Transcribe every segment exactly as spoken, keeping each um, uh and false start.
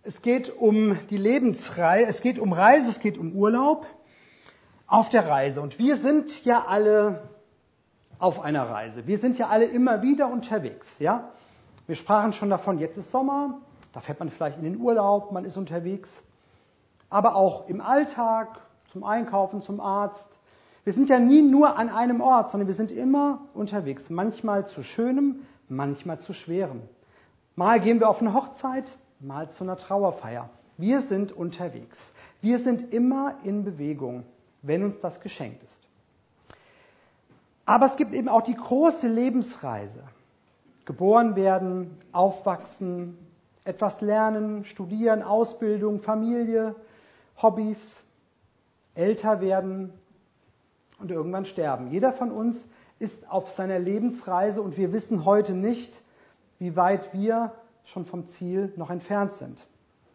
Es geht um die Lebensreise, es geht um Reise, es geht um Urlaub auf der Reise. Und wir sind ja alle auf einer Reise. Wir sind ja alle immer wieder unterwegs. Ja? Wir sprachen schon davon, jetzt ist Sommer, da fährt man vielleicht in den Urlaub, man ist unterwegs. Aber auch im Alltag, zum Einkaufen, zum Arzt. Wir sind ja nie nur an einem Ort, sondern wir sind immer unterwegs. Manchmal zu Schönem, manchmal zu Schwerem. Mal gehen wir auf eine Hochzeit, mal zu einer Trauerfeier. Wir sind unterwegs. Wir sind immer in Bewegung, wenn uns das geschenkt ist. Aber es gibt eben auch die große Lebensreise. Geboren werden, aufwachsen, etwas lernen, studieren, Ausbildung, Familie, Hobbys, älter werden und irgendwann sterben. Jeder von uns ist auf seiner Lebensreise und wir wissen heute nicht, wie weit wir schon vom Ziel noch entfernt sind.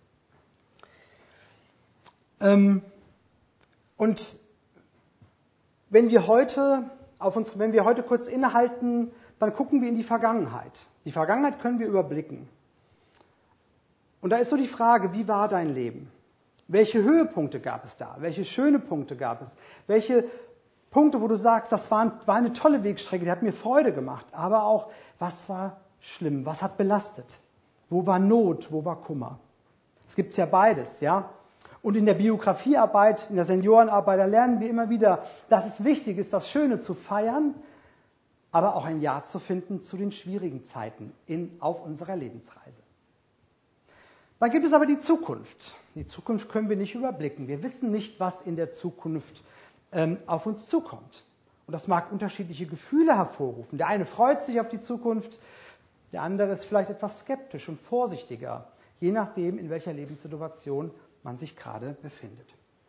Ähm, und wenn wir heute auf uns, wenn wir heute kurz innehalten, dann gucken wir in die Vergangenheit. Die Vergangenheit können wir überblicken. Und da ist so die Frage, wie war dein Leben? Welche Höhepunkte gab es da? Welche schöne Punkte gab es? Welche Punkte, wo du sagst, das war, war eine tolle Wegstrecke, die hat mir Freude gemacht. Aber auch, was war schlimm? Was hat belastet? Wo war Not? Wo war Kummer? Es gibt ja beides, ja. Und in der Biografiearbeit, in der Seniorenarbeit, da lernen wir immer wieder, dass es wichtig ist, das Schöne zu feiern, aber auch ein Ja zu finden zu den schwierigen Zeiten in, auf unserer Lebensreise. Dann gibt es aber die Zukunft. Die Zukunft können wir nicht überblicken. Wir wissen nicht, was in der Zukunft ähm, auf uns zukommt. Und das mag unterschiedliche Gefühle hervorrufen. Der eine freut sich auf die Zukunft, der andere ist vielleicht etwas skeptisch und vorsichtiger, je nachdem, in welcher Lebenssituation man sich gerade befindet.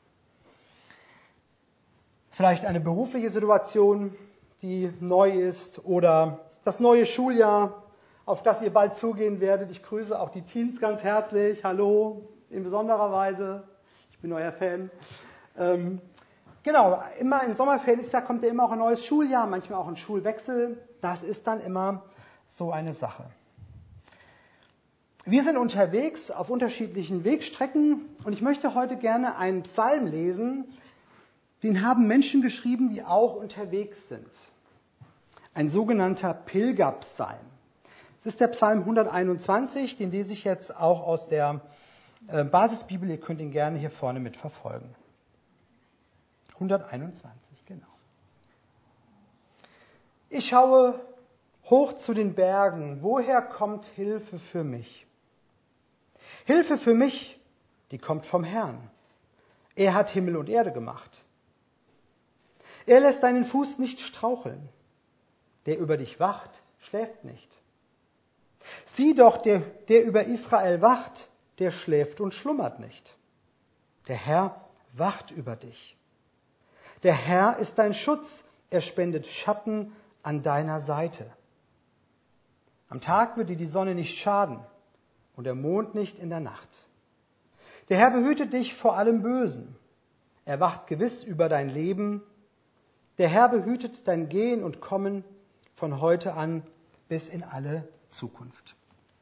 Vielleicht eine berufliche Situation, die neu ist, oder das neue Schuljahr, auf das ihr bald zugehen werdet. Ich grüße auch die Teens ganz herzlich. Hallo, in besonderer Weise. Ich bin euer Fan. Ähm, genau, immer in Sommerferien ist ja, kommt ja immer auch ein neues Schuljahr, manchmal auch ein Schulwechsel. Das ist dann immer so eine Sache. Wir sind unterwegs auf unterschiedlichen Wegstrecken und ich möchte heute gerne einen Psalm lesen, den haben Menschen geschrieben, die auch unterwegs sind. Ein sogenannter Pilgerpsalm. Es ist der Psalm hunderteinundzwanzig, den lese ich jetzt auch aus der äh, Basisbibel. Ihr könnt ihn gerne hier vorne mitverfolgen. hunderteinundzwanzig, genau. Ich schaue hoch zu den Bergen. Woher kommt Hilfe für mich? Hilfe für mich, die kommt vom Herrn. Er hat Himmel und Erde gemacht. Er lässt deinen Fuß nicht straucheln. Der über dich wacht, schläft nicht. Sieh doch, der, der über Israel wacht, der schläft und schlummert nicht. Der Herr wacht über dich. Der Herr ist dein Schutz, er spendet Schatten an deiner Seite. Am Tag wird dir die Sonne nicht schaden und der Mond nicht in der Nacht. Der Herr behütet dich vor allem Bösen. Er wacht gewiss über dein Leben. Der Herr behütet dein Gehen und Kommen von heute an bis in alle Zukunft.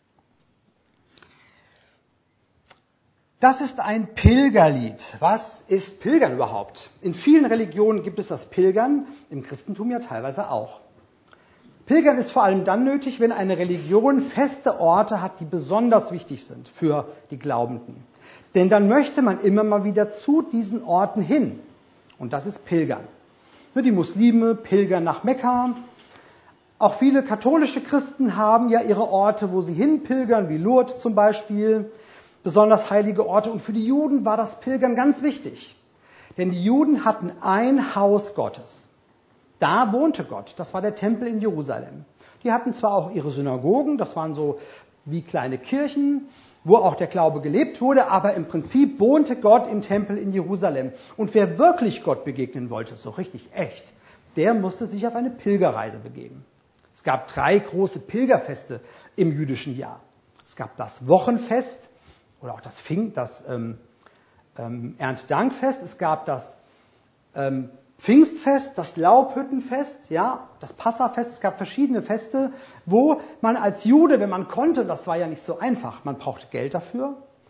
Das ist ein Pilgerlied. Was ist Pilgern überhaupt? In vielen Religionen gibt es das Pilgern, im Christentum ja teilweise auch. Pilgern ist vor allem dann nötig, wenn eine Religion feste Orte hat, die besonders wichtig sind für die Glaubenden. Denn dann möchte man immer mal wieder zu diesen Orten hin. Und das ist Pilgern. Die Muslime pilgern nach Mekka. Auch viele katholische Christen haben ja ihre Orte, wo sie hinpilgern, wie Lourdes zum Beispiel. Besonders heilige Orte. Und für die Juden war das Pilgern ganz wichtig. Denn die Juden hatten ein Haus Gottes. Da wohnte Gott. Das war der Tempel in Jerusalem. Die hatten zwar auch ihre Synagogen, das waren so wie kleine Kirchen, wo auch der Glaube gelebt wurde, aber im Prinzip wohnte Gott im Tempel in Jerusalem. Und wer wirklich Gott begegnen wollte, so richtig echt, der musste sich auf eine Pilgerreise begeben. Es gab drei große Pilgerfeste im jüdischen Jahr. Es gab das Wochenfest oder auch das, Pfing, das ähm, ähm, Erntedankfest. Es gab das ähm, Pfingstfest, das Laubhüttenfest, ja, das Passafest. Es gab verschiedene Feste, wo man als Jude, wenn man konnte, das war ja nicht so einfach, man brauchte Geld dafür,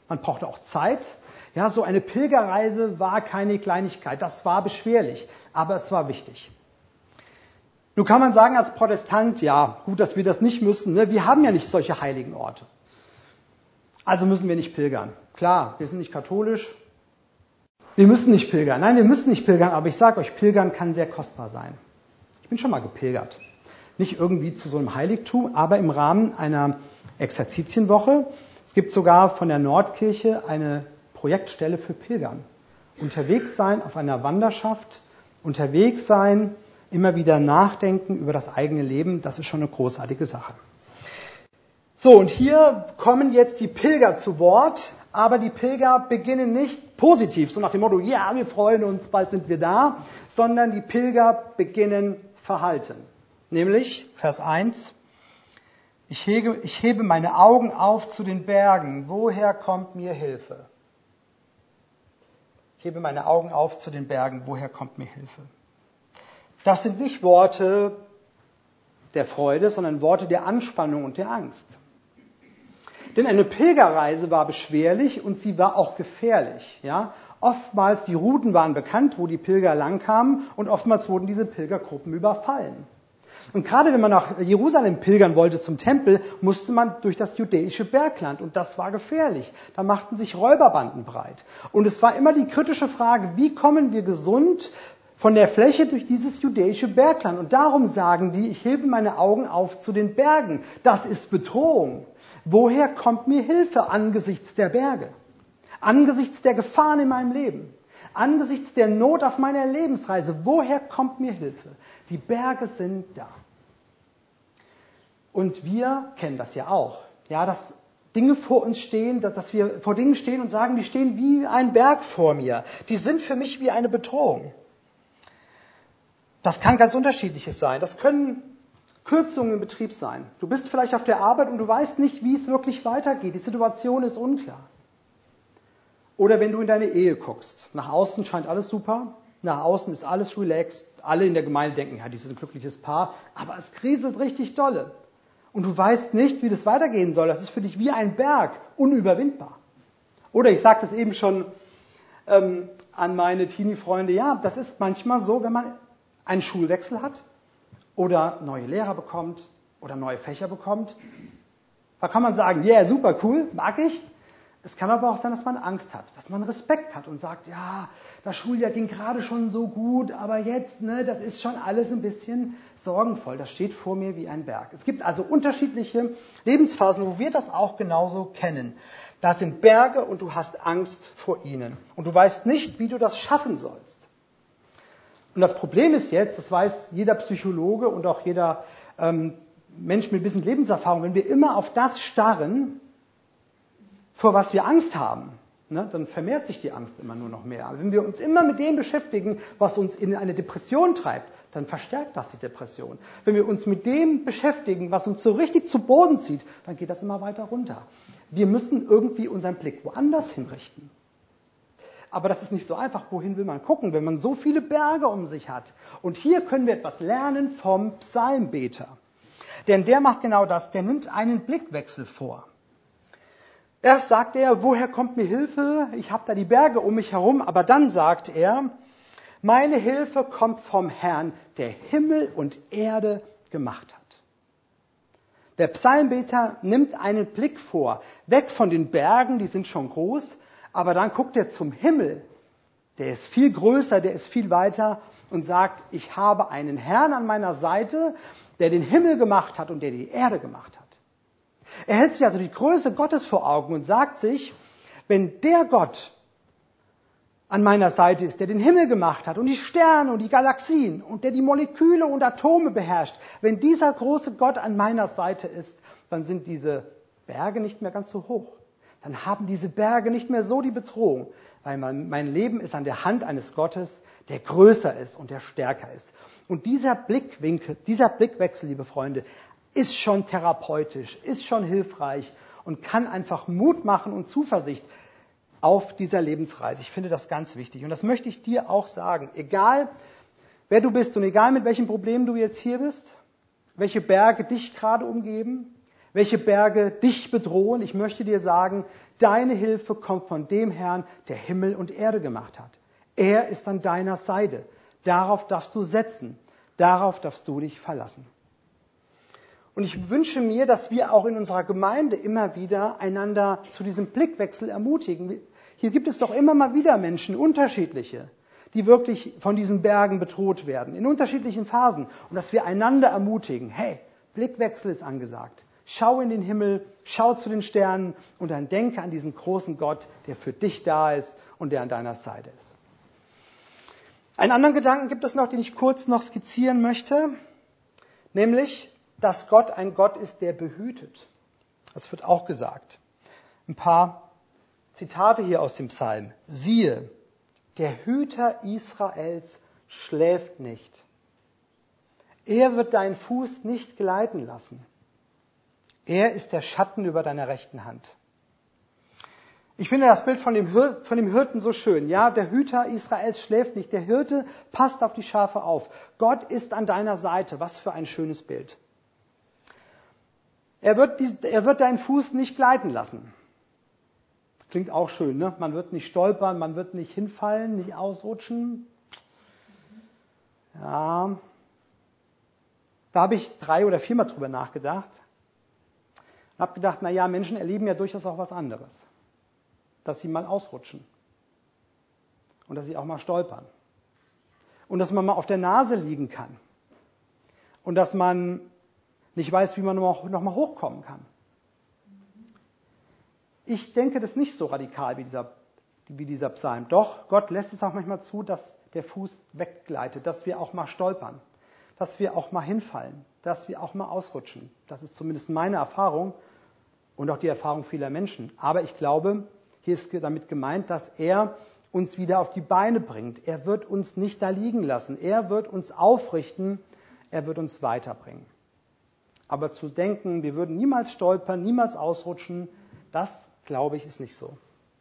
man brauchte auch Zeit. Ja, so eine Pilgerreise war keine Kleinigkeit, das war beschwerlich, aber es war wichtig. Nun kann man sagen als Protestant, ja, gut, dass wir das nicht müssen, ne? Wir haben ja nicht solche heiligen Orte. Also müssen wir nicht pilgern. Klar, wir sind nicht katholisch, wir müssen nicht pilgern. Nein, wir müssen nicht pilgern, aber ich sage euch, pilgern kann sehr kostbar sein. Ich bin schon mal gepilgert. Nicht irgendwie zu so einem Heiligtum, aber im Rahmen einer Exerzitienwoche. Es gibt sogar von der Nordkirche eine Projektstelle für Pilgern. Unterwegs sein auf einer Wanderschaft, unterwegs sein, immer wieder nachdenken über das eigene Leben, das ist schon eine großartige Sache. So, und hier kommen jetzt die Pilger zu Wort, aber die Pilger beginnen nicht positiv, so nach dem Motto, ja, wir freuen uns, bald sind wir da, sondern die Pilger beginnen verhalten. Nämlich, Vers eins, ich hebe, ich hebe meine Augen auf zu den Bergen, woher kommt mir Hilfe? Ich hebe meine Augen auf zu den Bergen, woher kommt mir Hilfe? Das sind nicht Worte der Freude, sondern Worte der Anspannung und der Angst. Denn eine Pilgerreise war beschwerlich und sie war auch gefährlich. Ja? Oftmals, die Routen waren bekannt, wo die Pilger langkamen, und oftmals wurden diese Pilgergruppen überfallen. Und gerade wenn man nach Jerusalem pilgern wollte zum Tempel, musste man durch das judäische Bergland, und das war gefährlich. Da machten sich Räuberbanden breit. Und es war immer die kritische Frage, wie kommen wir gesund von der Fläche durch dieses judäische Bergland? Und darum sagen die, ich hebe meine Augen auf zu den Bergen. Das ist Bedrohung. Woher kommt mir Hilfe angesichts der Berge? Angesichts der Gefahren in meinem Leben? Angesichts der Not auf meiner Lebensreise? Woher kommt mir Hilfe? Die Berge sind da. Und wir kennen das ja auch. Ja, dass Dinge vor uns stehen, dass wir vor Dingen stehen und sagen, die stehen wie ein Berg vor mir. Die sind für mich wie eine Bedrohung. Das kann ganz unterschiedliches sein. Das können Kürzungen im Betrieb sein. Du bist vielleicht auf der Arbeit und du weißt nicht, wie es wirklich weitergeht. Die Situation ist unklar. Oder wenn du in deine Ehe guckst. Nach außen scheint alles super. Nach außen ist alles relaxed. Alle in der Gemeinde denken, ja, dieses ist ein glückliches Paar. Aber es kriselt richtig dolle. Und du weißt nicht, wie das weitergehen soll. Das ist für dich wie ein Berg. Unüberwindbar. Oder ich sagte es eben schon ähm, an meine Teenie-Freunde. Ja, das ist manchmal so, wenn man einen Schulwechsel hat oder neue Lehrer bekommt oder neue Fächer bekommt. Da kann man sagen, ja, yeah, super, cool, mag ich. Es kann aber auch sein, dass man Angst hat, dass man Respekt hat und sagt, ja, das Schuljahr ging gerade schon so gut, aber jetzt, ne, das ist schon alles ein bisschen sorgenvoll. Das steht vor mir wie ein Berg. Es gibt also unterschiedliche Lebensphasen, wo wir das auch genauso kennen. Da sind Berge und du hast Angst vor ihnen. Und du weißt nicht, wie du das schaffen sollst. Und das Problem ist jetzt, das weiß jeder Psychologe und auch jeder ähm, Mensch mit ein bisschen Lebenserfahrung, wenn wir immer auf das starren, vor was wir Angst haben, ne, dann vermehrt sich die Angst immer nur noch mehr. Aber wenn wir uns immer mit dem beschäftigen, was uns in eine Depression treibt, dann verstärkt das die Depression. Wenn wir uns mit dem beschäftigen, was uns so richtig zu Boden zieht, dann geht das immer weiter runter. Wir müssen irgendwie unseren Blick woanders hinrichten. Aber das ist nicht so einfach. Wohin will man gucken, wenn man so viele Berge um sich hat? Und hier können wir etwas lernen vom Psalmbeter. Denn der macht genau das. Der nimmt einen Blickwechsel vor. Erst sagt er, woher kommt mir Hilfe? Ich habe da die Berge um mich herum. Aber dann sagt er, meine Hilfe kommt vom Herrn, der Himmel und Erde gemacht hat. Der Psalmbeter nimmt einen Blick vor, weg von den Bergen, die sind schon groß, aber dann guckt er zum Himmel, der ist viel größer, der ist viel weiter und sagt, ich habe einen Herrn an meiner Seite, der den Himmel gemacht hat und der die Erde gemacht hat. Er hält sich also die Größe Gottes vor Augen und sagt sich, wenn der Gott an meiner Seite ist, der den Himmel gemacht hat und die Sterne und die Galaxien und der die Moleküle und Atome beherrscht, wenn dieser große Gott an meiner Seite ist, dann sind diese Berge nicht mehr ganz so hoch. Dann haben diese Berge nicht mehr so die Bedrohung, weil mein, mein Leben ist an der Hand eines Gottes, der größer ist und der stärker ist. Und dieser Blickwinkel, dieser Blickwechsel, liebe Freunde, ist schon therapeutisch, ist schon hilfreich und kann einfach Mut machen und Zuversicht auf dieser Lebensreise. Ich finde das ganz wichtig. Und das möchte ich dir auch sagen. Egal, wer du bist und egal mit welchem Problem du jetzt hier bist, welche Berge dich gerade umgeben, welche Berge dich bedrohen. Ich möchte dir sagen, deine Hilfe kommt von dem Herrn, der Himmel und Erde gemacht hat. Er ist an deiner Seite. Darauf darfst du setzen. Darauf darfst du dich verlassen. Und ich wünsche mir, dass wir auch in unserer Gemeinde immer wieder einander zu diesem Blickwechsel ermutigen. Hier gibt es doch immer mal wieder Menschen, unterschiedliche, die wirklich von diesen Bergen bedroht werden, in unterschiedlichen Phasen. Und dass wir einander ermutigen, hey, Blickwechsel ist angesagt. Schau in den Himmel, schau zu den Sternen und dann denke an diesen großen Gott, der für dich da ist und der an deiner Seite ist. Einen anderen Gedanken gibt es noch, den ich kurz noch skizzieren möchte, nämlich, dass Gott ein Gott ist, der behütet. Das wird auch gesagt. Ein paar Zitate hier aus dem Psalm. Siehe, der Hüter Israels schläft nicht. Er wird deinen Fuß nicht gleiten lassen. Er ist der Schatten über deiner rechten Hand. Ich finde das Bild von dem, Hir- von dem Hirten so schön. Ja, der Hüter Israels schläft nicht. Der Hirte passt auf die Schafe auf. Gott ist an deiner Seite. Was für ein schönes Bild. Er wird, die, er wird deinen Fuß nicht gleiten lassen. Klingt auch schön, ne? Man wird nicht stolpern, man wird nicht hinfallen, nicht ausrutschen. Ja, da habe ich drei oder viermal drüber nachgedacht. Und habe gedacht, naja, Menschen erleben ja durchaus auch was anderes. Dass sie mal ausrutschen. Und dass sie auch mal stolpern. Und dass man mal auf der Nase liegen kann. Und dass man nicht weiß, wie man noch mal hochkommen kann. Ich denke das nicht so radikal wie dieser, wie dieser Psalm. Doch, Gott lässt es auch manchmal zu, dass der Fuß weggleitet, dass wir auch mal stolpern, dass wir auch mal hinfallen, dass wir auch mal ausrutschen. Das ist zumindest meine Erfahrung und auch die Erfahrung vieler Menschen. Aber ich glaube, hier ist damit gemeint, dass er uns wieder auf die Beine bringt. Er wird uns nicht da liegen lassen. Er wird uns aufrichten. Er wird uns weiterbringen. Aber zu denken, wir würden niemals stolpern, niemals ausrutschen, das, glaube ich, ist nicht so.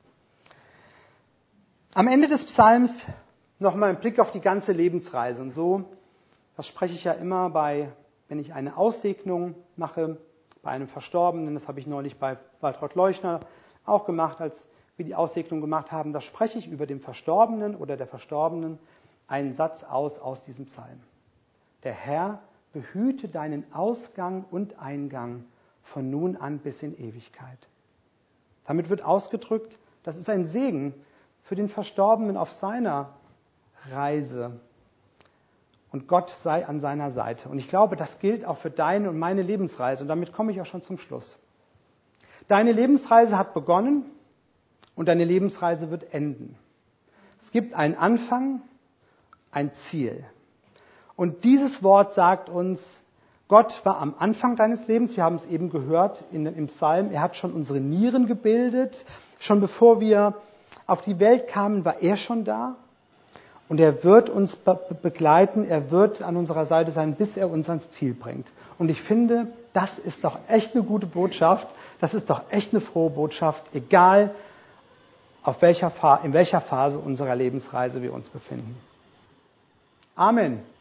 Am Ende des Psalms nochmal ein Blick auf die ganze Lebensreise. Und so, das spreche ich ja immer bei, wenn ich eine Aussegnung mache, bei einem Verstorbenen, das habe ich neulich bei Waltraud Leuchner auch gemacht, als wir die Aussegnung gemacht haben, da spreche ich über den Verstorbenen oder der Verstorbenen einen Satz aus aus diesem Psalm. Der Herr behüte deinen Ausgang und Eingang von nun an bis in Ewigkeit. Damit wird ausgedrückt, das ist ein Segen für den Verstorbenen auf seiner Reise. Und Gott sei an seiner Seite. Und ich glaube, das gilt auch für deine und meine Lebensreise. Und damit komme ich auch schon zum Schluss. Deine Lebensreise hat begonnen und deine Lebensreise wird enden. Es gibt einen Anfang, ein Ziel. Und dieses Wort sagt uns, Gott war am Anfang deines Lebens, wir haben es eben gehört in, im Psalm, er hat schon unsere Nieren gebildet. Schon bevor wir auf die Welt kamen, war er schon da. Und er wird uns be- begleiten, er wird an unserer Seite sein, bis er uns ans Ziel bringt. Und ich finde, das ist doch echt eine gute Botschaft, das ist doch echt eine frohe Botschaft, egal auf welcher Fa- in welcher Phase unserer Lebensreise wir uns befinden. Amen.